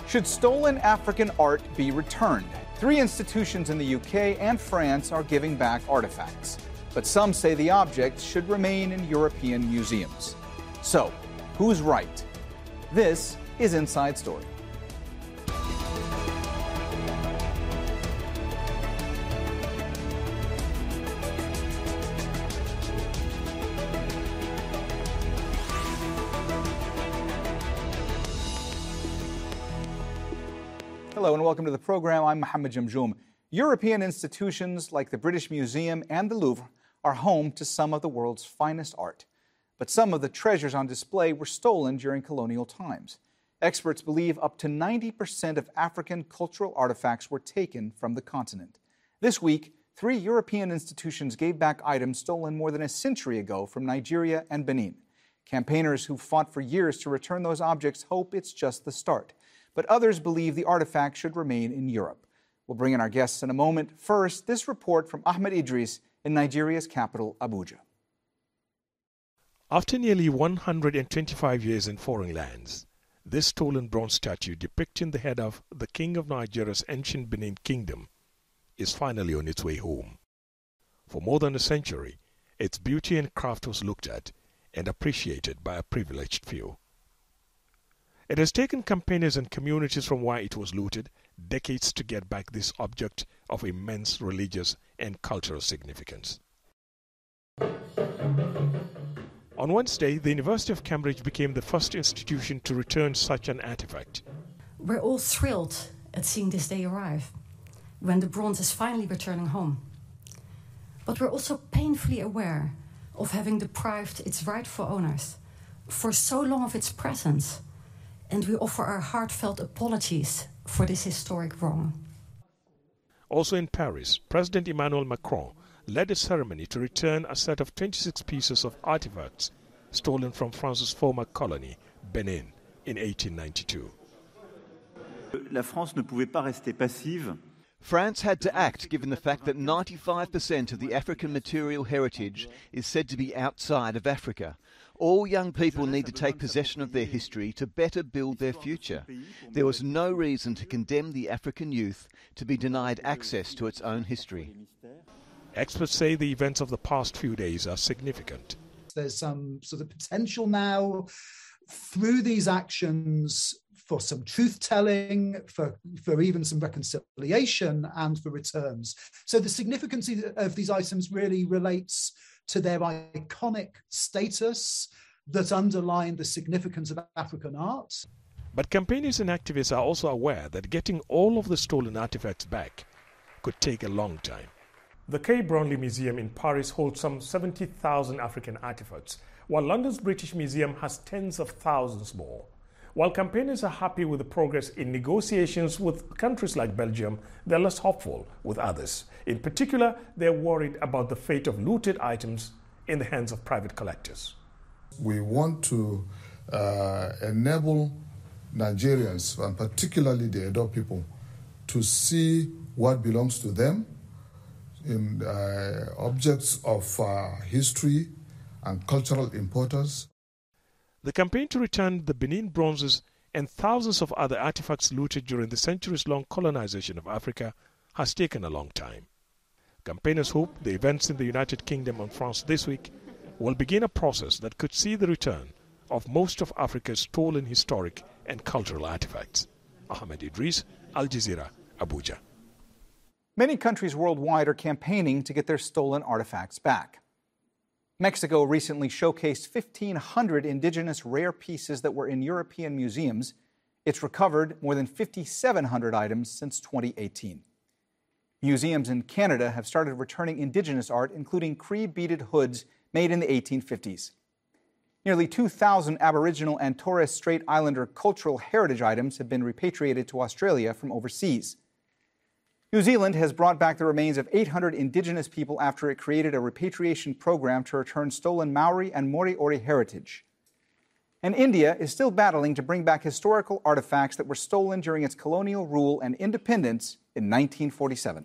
Should stolen African art be returned? 3 institutions in the UK and France are giving back artifacts. But some say the objects should remain in European museums. So, who's right? This is Inside Story. Hello and welcome to the program. I'm Mohammed Jamjoom. European institutions like the British Museum and the Louvre are home to some of the world's finest art. But some of the treasures on display were stolen during colonial times. Experts believe up to 90% of African cultural artifacts were taken from the continent. This week, 3 European institutions gave back items stolen more than a century ago from Nigeria and Benin. Campaigners who fought for years to return those objects hope it's just the start. But others believe the artifact should remain in Europe. We'll bring in our guests in a moment. First, this report from Ahmed Idris in Nigeria's capital, Abuja. After nearly 125 years in foreign lands, this stolen bronze statue depicting the head of the king of Nigeria's ancient Benin kingdom is finally on its way home. For more than a century, its beauty and craft was looked at and appreciated by a privileged few. It has taken campaigners and communities from where it was looted decades to get back this object of immense religious and cultural significance. On Wednesday, the University of Cambridge became the first institution to return such an artifact. We're all thrilled at seeing this day arrive, when the bronze is finally returning home. But we're also painfully aware of having deprived its rightful owners for so long of its presence, and we offer our heartfelt apologies for this historic wrong. Also in Paris, President Emmanuel Macron led a ceremony to return a set of 26 pieces of artifacts stolen from France's former colony, Benin, in 1892. La France ne pouvait pas rester passive. France had to act given the fact that 95% of the African material heritage is said to be outside of Africa. All young people need to take possession of their history to better build their future. There was no reason to condemn the African youth to be denied access to its own history. Experts say the events of the past few days are significant. There's some sort of potential now through these actions for some truth-telling, for even some reconciliation and for returns. So the significance of these items really relates to their iconic status that underline the significance of African art. But campaigners and activists are also aware that getting all of the stolen artifacts back could take a long time. The Kay Brownlee Museum in Paris holds some 70,000 African artifacts, while London's British Museum has tens of thousands more. While campaigners are happy with the progress in negotiations with countries like Belgium, they're less hopeful with others. In particular, they're worried about the fate of looted items in the hands of private collectors. We want to enable Nigerians, and particularly the Edo people, to see what belongs to them in objects of history and cultural importance. The campaign to return the Benin bronzes and thousands of other artifacts looted during the centuries-long colonization of Africa has taken a long time. Campaigners hope the events in the United Kingdom and France this week will begin a process that could see the return of most of Africa's stolen historic and cultural artifacts. Ahmed Idris, Al Jazeera, Abuja. Many countries worldwide are campaigning to get their stolen artifacts back. Mexico recently showcased 1,500 indigenous rare pieces that were in European museums. It's recovered more than 5,700 items since 2018. Museums in Canada have started returning indigenous art, including Cree-beaded hoods made in the 1850s. Nearly 2,000 Aboriginal and Torres Strait Islander cultural heritage items have been repatriated to Australia from overseas. New Zealand has brought back the remains of 800 indigenous people after it created a repatriation program to return stolen Maori and Moriori heritage. And India is still battling to bring back historical artifacts that were stolen during its colonial rule and independence in 1947.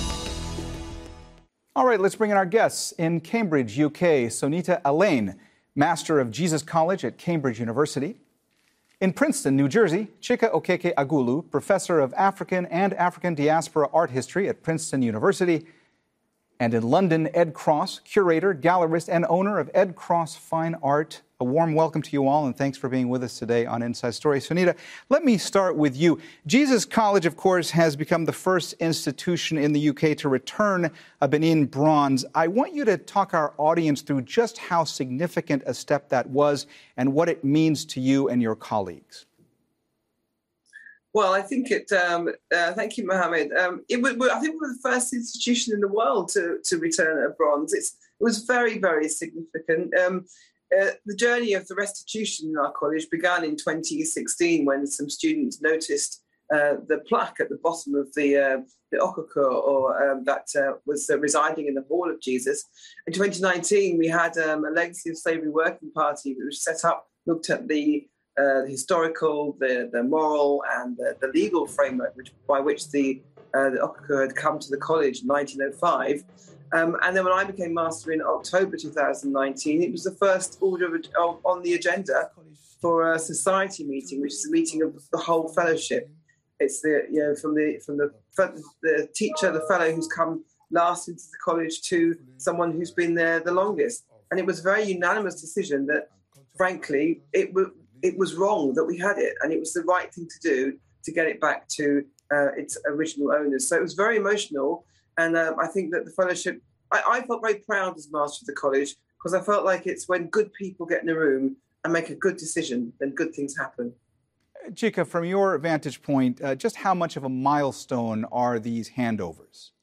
All right, let's bring in our guests. In Cambridge, UK, Sonita Allain Master of Jesus College at Cambridge University. In Princeton, New Jersey, Chika Okeke Agulu, Professor of African and African Diaspora Art History at Princeton University. And in London, Ed Cross, curator, gallerist, and owner of Ed Cross Fine Art. A warm welcome to you all, and thanks for being with us today on Inside Story. Sunita, let me start with you. Jesus College, of course, has become the first institution in the UK to return a Benin bronze. I want you to talk our audience through just how significant a step that was and what it means to you and your colleagues. Well, I think thank you, Mohammed. I think we were the first institution in the world to return a bronze. It was very, very significant. The journey of the restitution in our college began in 2016 when some students noticed the plaque at the bottom of the okoko, that was residing in the Hall of Jesus. In 2019, we had a Legacy of Slavery Working Party that was set up, looked at the historical, the moral, and the legal framework by which the okoko had come to the college in 1905. And then when I became master in October 2019, it was the first order on the agenda for a society meeting, which is a meeting of the whole fellowship. It's from the teacher, the fellow who's come last into the college to someone who's been there the longest. And it was a very unanimous decision that, frankly, it was wrong that we had it, and it was the right thing to do to get it back to its original owners. So it was very emotional. And I think that the fellowship, I felt very proud as master of the college, because I felt like it's when good people get in a room and make a good decision, then good things happen. Chika, from your vantage point, just how much of a milestone are these handovers?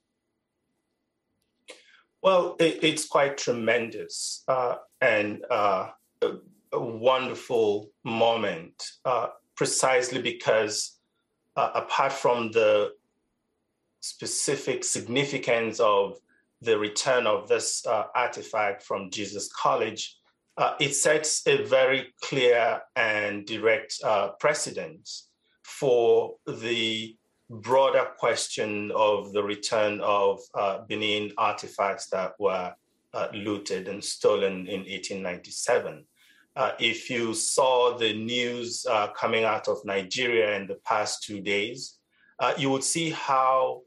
Well, it's quite tremendous and a wonderful moment, precisely because apart from the specific significance of the return of this artifact from Jesus College, it sets a very clear and direct precedent for the broader question of the return of Benin artifacts that were looted and stolen in 1897. If you saw the news coming out of Nigeria in the past 2 days, you would see how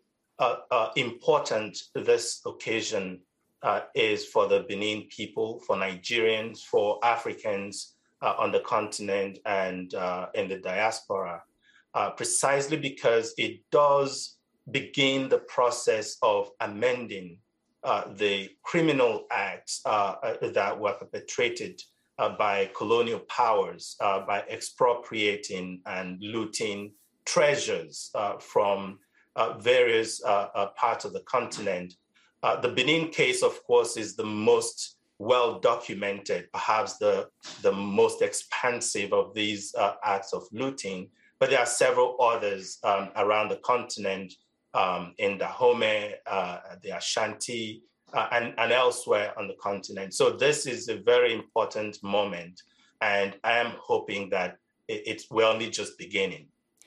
important this occasion is for the Benin people, for Nigerians, for Africans on the continent and in the diaspora, precisely because it does begin the process of amending the criminal acts that were perpetrated by colonial powers, by expropriating and looting treasures from various parts of the continent. The Benin case, of course, is the most well-documented, perhaps the most expansive of these acts of looting. But there are several others around the continent, in Dahomey, the Ashanti, and elsewhere on the continent. So this is a very important moment, and I am hoping that we're only just beginning.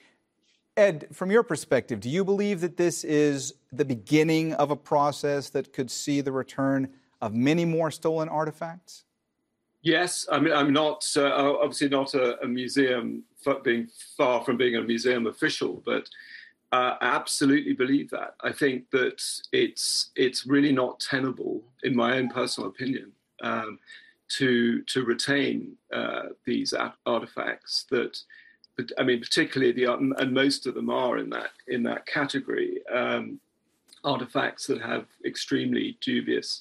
Ed, from your perspective, do you believe that this is the beginning of a process that could see the return of many more stolen artifacts? Yes, I mean, I'm not obviously not a museum, being far from being a museum official, but I absolutely believe that. I think that it's really not tenable, in my own personal opinion, to retain these artifacts that. But, I mean, particularly and most of them are in that category, artifacts that have extremely dubious,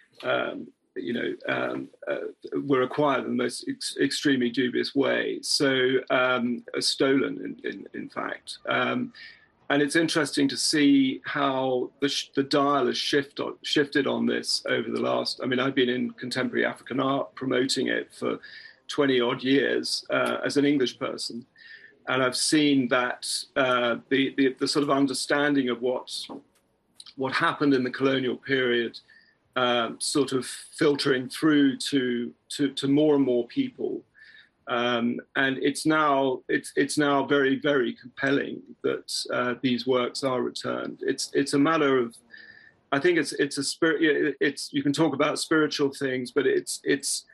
were acquired in the most extremely dubious way. So stolen, in fact. And it's interesting to see how the dial has shifted on this over the last. I mean, I've been in contemporary African art, promoting it for 20 odd years as an English person. And I've seen that the sort of understanding of what happened in the colonial period sort of filtering through to more and more people, and it's now very, very compelling that these works are returned. It's a matter of, I think it's a spirit. You can talk about spiritual things, but it's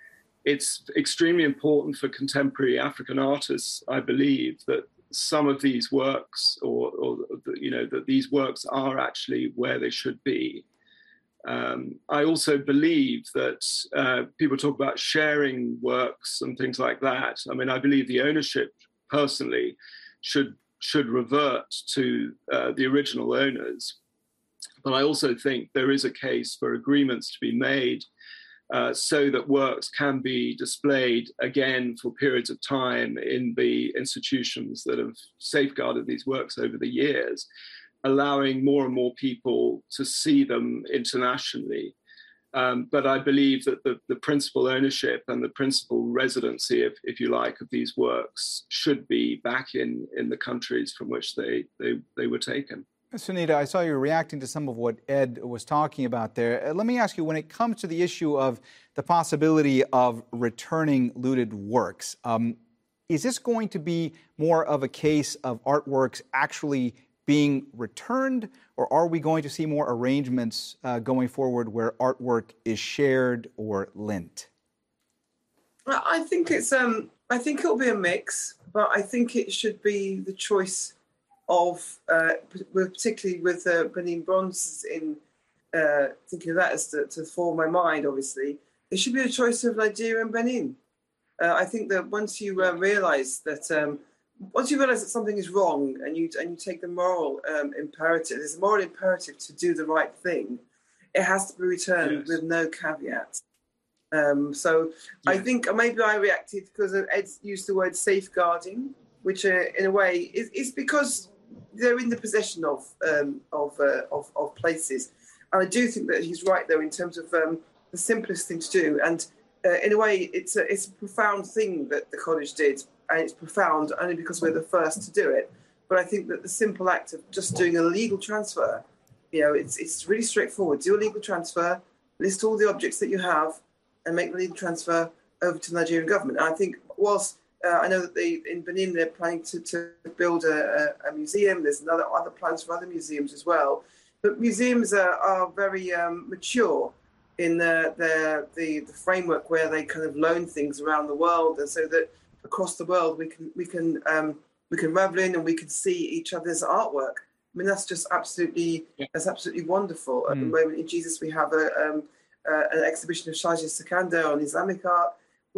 it's extremely important for contemporary African artists, I believe, that some of these works, or that these works are actually where they should be. I also believe that people talk about sharing works and things like that. I mean, I believe the ownership, personally, should revert to the original owners. But I also think there is a case for agreements to be made so that works can be displayed again for periods of time in the institutions that have safeguarded these works over the years, allowing more and more people to see them internationally. But I believe that the principal ownership and the principal residency, if you like, of these works should be back in the countries from which they were taken. Sunita, I saw you reacting to some of what Ed was talking about there. Let me ask you, when it comes to the issue of the possibility of returning looted works, is this going to be more of a case of artworks actually being returned, or are we going to see more arrangements going forward where artwork is shared or lent? Well, I think it'll be a mix, but I think it should be the choice of, particularly with Benin bronze, in thinking of that as to form my mind, obviously, it should be a choice of Nigeria and Benin. I think that once you realise that something is wrong and you take the moral imperative, there's a moral imperative to do the right thing, it has to be returned with no caveats. I think maybe I reacted because Ed used the word safeguarding, which in a way is because they're in the possession of places, and I do think that he's right though in terms of the simplest thing to do. And in a way, it's a profound thing that the college did, and it's profound only because we're the first to do it. But I think that the simple act of just doing a legal transfer, it's really straightforward. Do a legal transfer, list all the objects that you have, and make the legal transfer over to the Nigerian government. And I think whilst I know that in Benin they're planning to build a museum. There's other plans for other museums as well. But museums are very mature in the framework where they kind of loan things around the world, and so that across the world we can revel in and we can see each other's artwork. I mean, that's just absolutely wonderful. At the moment in Jesus we have an exhibition of Shaji Sakanda on Islamic art.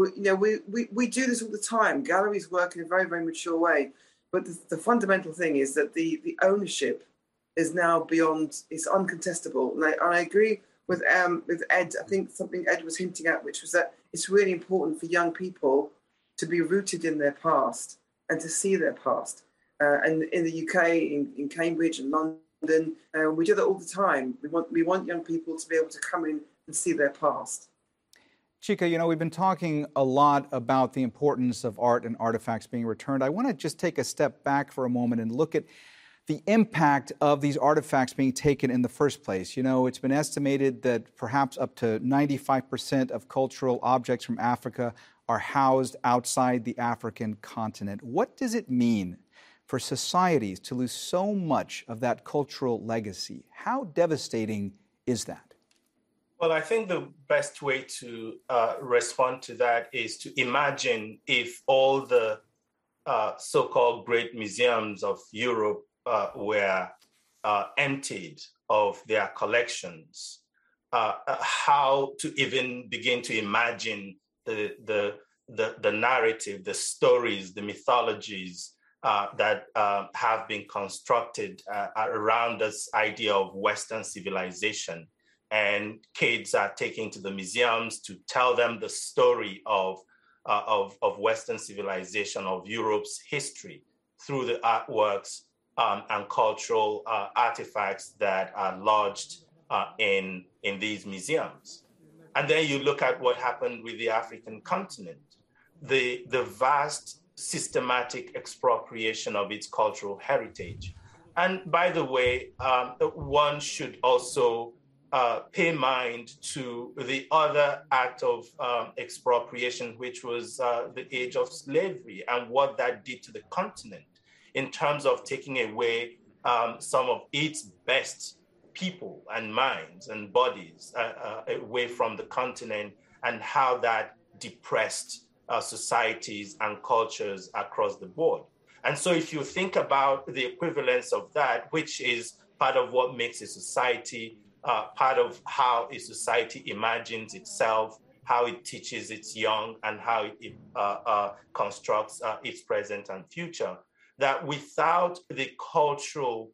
We do this all the time. Galleries work in a very, very mature way. But the fundamental thing is that the ownership is now it's uncontestable. And I agree with Ed. I think something Ed was hinting at, which was that it's really important for young people to be rooted in their past and to see their past. And in the UK, in Cambridge and London, we do that all the time. We want young people to be able to come in and see their past. Chika, we've been talking a lot about the importance of art and artifacts being returned. I want to just take a step back for a moment and look at the impact of these artifacts being taken in the first place. It's been estimated that perhaps up to 95% of cultural objects from Africa are housed outside the African continent. What does it mean for societies to lose so much of that cultural legacy? How devastating is that? Well, I think the best way to respond to that is to imagine if all the so-called great museums of Europe were emptied of their collections, how to even begin to imagine the narrative, the stories, the mythologies that have been constructed around this idea of Western civilization. And kids are taken to the museums to tell them the story of Western civilization, of Europe's history through the artworks and cultural artifacts that are lodged in these museums. And then you look at what happened with the African continent, the vast systematic expropriation of its cultural heritage. And by the way, one should also pay mind to the other act of expropriation, which was the age of slavery, and what that did to the continent in terms of taking away some of its best people and minds and bodies away from the continent, and how that depressed societies and cultures across the board. And so if you think about the equivalence of that, which is part of what makes a society, part of how a society imagines itself, how it teaches its young, and how it constructs its present and future, that without the cultural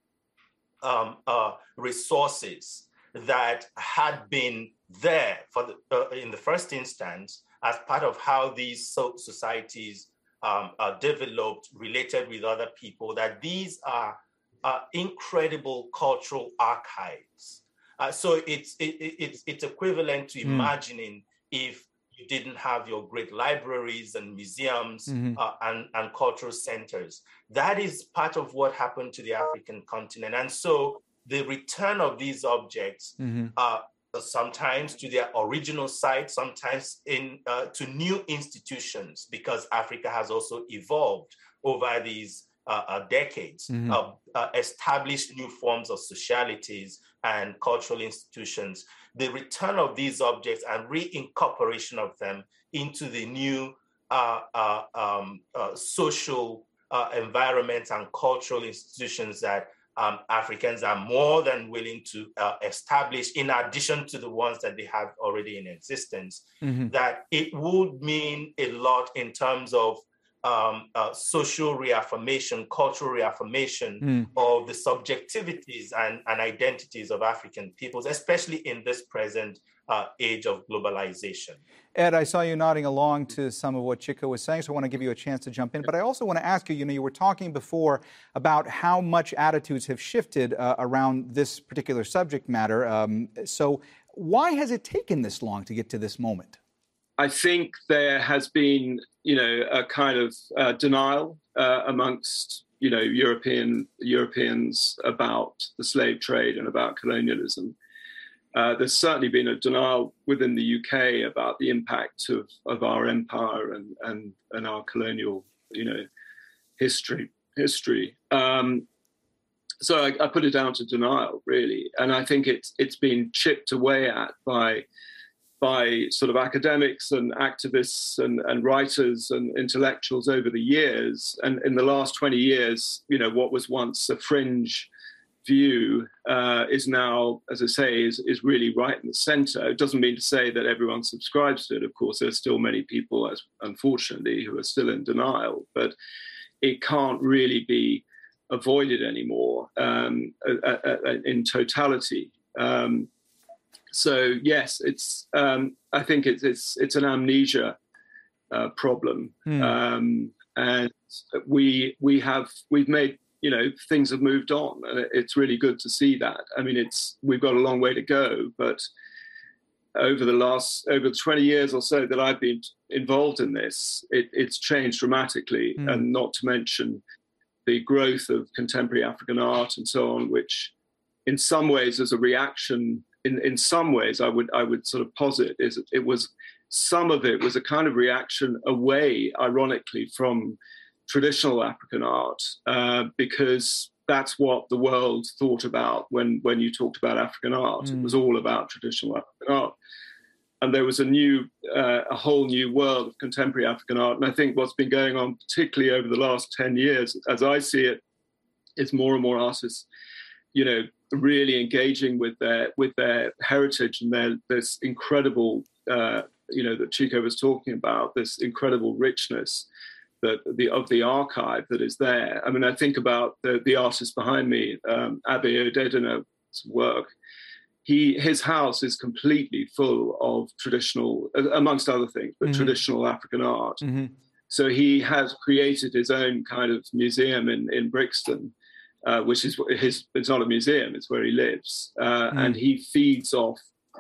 resources that had been there for in the first instance as part of how these societies developed, related with other people, that these are incredible cultural archives. So it's equivalent to imagining if you didn't have your great libraries and museums and cultural centers. That is part of what happened to the African continent. And so the return of these objects, sometimes to their original site, sometimes to new institutions, because Africa has also evolved over these decades, established new forms of socialities and cultural institutions. The return of these objects and reincorporation of them into the new social environments and cultural institutions that Africans are more than willing to establish, in addition to the ones that they have already in existence, that it would mean a lot in terms of social reaffirmation, cultural reaffirmation of the subjectivities and identities of African peoples, especially in this present age of globalization. Ed, I saw you nodding along to some of what Chika was saying, so I want to give you a chance to jump in. But I also want to ask you, you were talking before about how much attitudes have shifted around this particular subject matter. So why has it taken this long to get to this moment? I think there has been, a kind of denial amongst, Europeans about the slave trade and about colonialism. There's certainly been a denial within the UK about the impact of our empire and our colonial, history. So I put it down to denial, really, and I think it's been chipped away at by sort of academics and activists and writers and intellectuals over the years. And in the last 20 years, what was once a fringe view is now, as I say, is really right in the center. It doesn't mean to say that everyone subscribes to it. Of course, there's still many people, unfortunately, who are still in denial, but it can't really be avoided anymore in totality. So yes, it's. I think it's an amnesia problem, and we've made things have moved on, and it's really good to see that. I mean, we've got a long way to go, but over the 20 years or so that I've been involved in this, it's changed dramatically, and not to mention the growth of contemporary African art and so on, which in some ways is a reaction. In some ways, I would sort of posit some of it was a kind of reaction away, ironically, from traditional African art, because that's what the world thought about when you talked about African art. It was all about traditional African art, and there was a whole new world of contemporary African art. And I think what's been going on, particularly over the last 10 years, as I see it, is more and more artists, really engaging with their heritage and this incredible, that Chika was talking about, this incredible richness of the archive that is there. I mean, I think about the artist behind me, Abe Odedina's work. His house is completely full of traditional, amongst other things, but traditional African art. So he has created his own kind of museum in Brixton, which is it's not a museum, it's where he lives, and he feeds off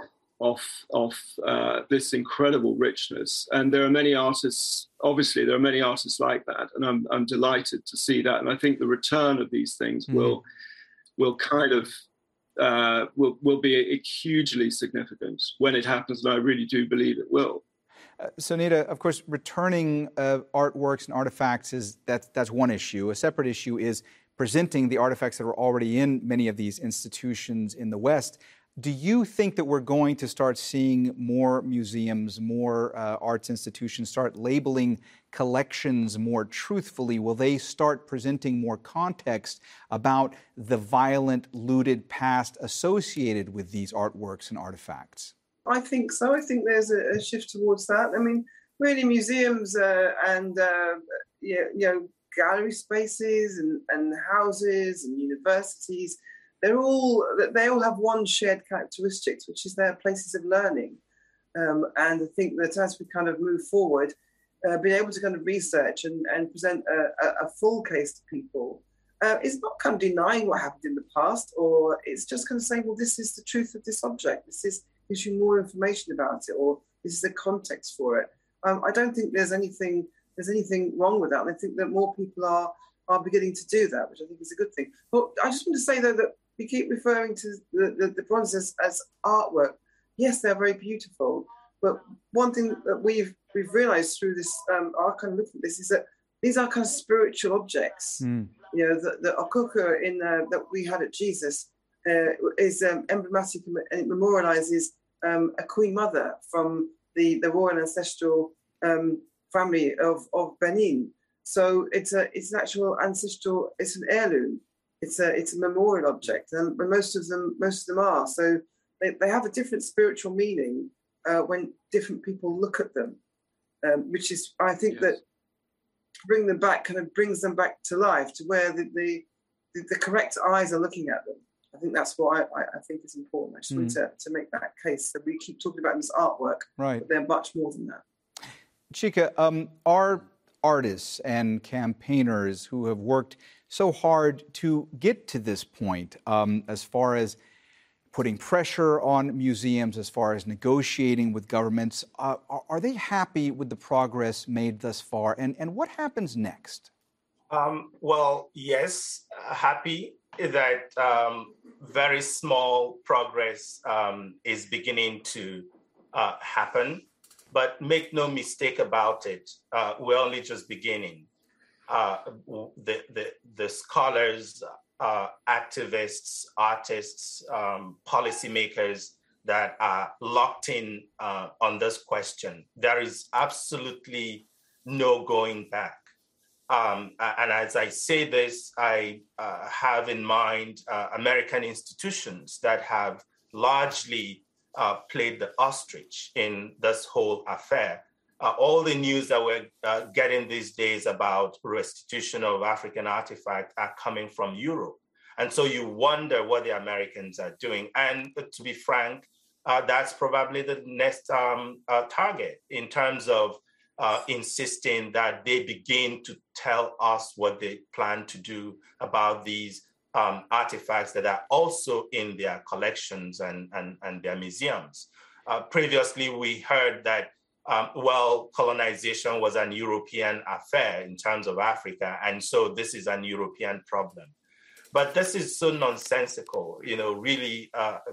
this incredible richness. And there are many artists, obviously there are many artists like that, and I'm delighted to see that. And I think the return of these things will kind of will be hugely significant when it happens, and I really do believe it will. Sonita, of course, returning artworks and artifacts that's one issue. A separate issue is presenting the artifacts that are already in many of these institutions in the West. Do you think that we're going to start seeing more museums, more arts institutions start labeling collections more truthfully? Will they start presenting more context about the violent, looted past associated with these artworks and artifacts? I think so. I think there's a shift towards that. I mean, really, museums and gallery spaces and houses and universities, they all have one shared characteristic, which is their places of learning. And I think that as we kind of move forward, being able to kind of research and present a full case to people is not kind of denying what happened in the past, or it's just kind of saying, well, this is the truth of this object. This gives you more information about it, or this is the context for it. I don't think there's anything wrong with that. And I think that more people are beginning to do that, which I think is a good thing. But I just want to say, though, that we keep referring to the bronzes as artwork. Yes, they're very beautiful. But one thing that we've realised through this, our kind of look at this, is that these are kind of spiritual objects. You know, the okoko that we had at Jesus is emblematic, and it memorialises a queen mother from the royal ancestral family of Benin. So it's an actual ancestral. It's an heirloom. It's a memorial object, and most of them are. So they have a different spiritual meaning when different people look at them, which is, I think, that to bring them back kind of brings them back to life, to where the correct eyes are looking at them. I think that's what I think is important. I just want to make that case, that we keep talking about them as artwork, right, but they're much more than that. Chika, are artists and campaigners who have worked so hard to get to this point, as far as putting pressure on museums, as far as negotiating with governments, are they happy with the progress made thus far? And what happens next? Well, yes, happy that very small progress is beginning to happen. But make no mistake about it, we're only just beginning. The scholars, activists, artists, policymakers that are locked in on this question, there is absolutely no going back. And as I say this, I have in mind American institutions that have largely played the ostrich in this whole affair. All the news that we're getting these days about restitution of African artifacts are coming from Europe. And so you wonder what the Americans are doing. And to be frank, that's probably the next target in terms of insisting that they begin to tell us what they plan to do about these artifacts that are also in their collections and their museums. Previously, we heard that, colonization was an European affair in terms of Africa, and so this is an European problem. But this is so nonsensical, really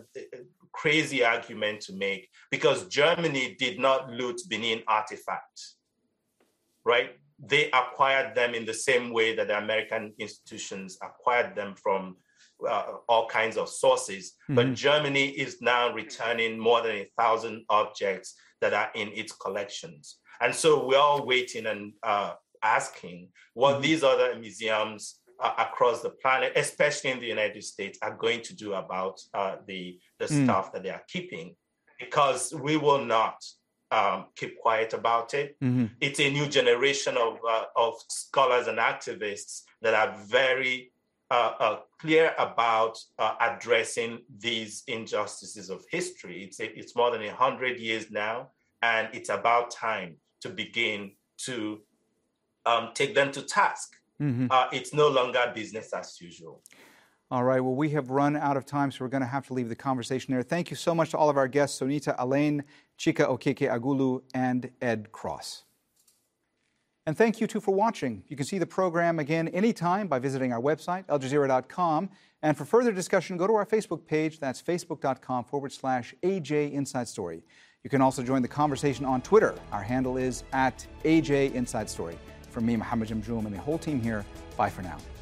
crazy argument to make, because Germany did not loot Benin artifacts, right? They acquired them in the same way that the American institutions acquired them from all kinds of sources. Mm-hmm. But Germany is now returning more than 1,000 objects that are in its collections. And so we're all waiting and asking what these other museums across the planet, especially in the United States, are going to do about the stuff that they are keeping, because we will not keep quiet about it. Mm-hmm. It's a new generation of scholars and activists that are very clear about addressing these injustices of history. It's more than 100 years now, and it's about time to begin to take them to task. Mm-hmm. It's no longer business as usual. All right. Well, we have run out of time, so we're going to have to leave the conversation there. Thank you so much to all of our guests, Sonita Alain, Chika Okeke-Agulu, and Ed Cross. And thank you, too, for watching. You can see the program again anytime by visiting our website, aljazeera.com. And for further discussion, go to our Facebook page. That's facebook.com/AJ Inside Story. You can also join the conversation on Twitter. Our handle is @AJ Inside Story. From me, Mohammed Jamjoom, and the whole team here, bye for now.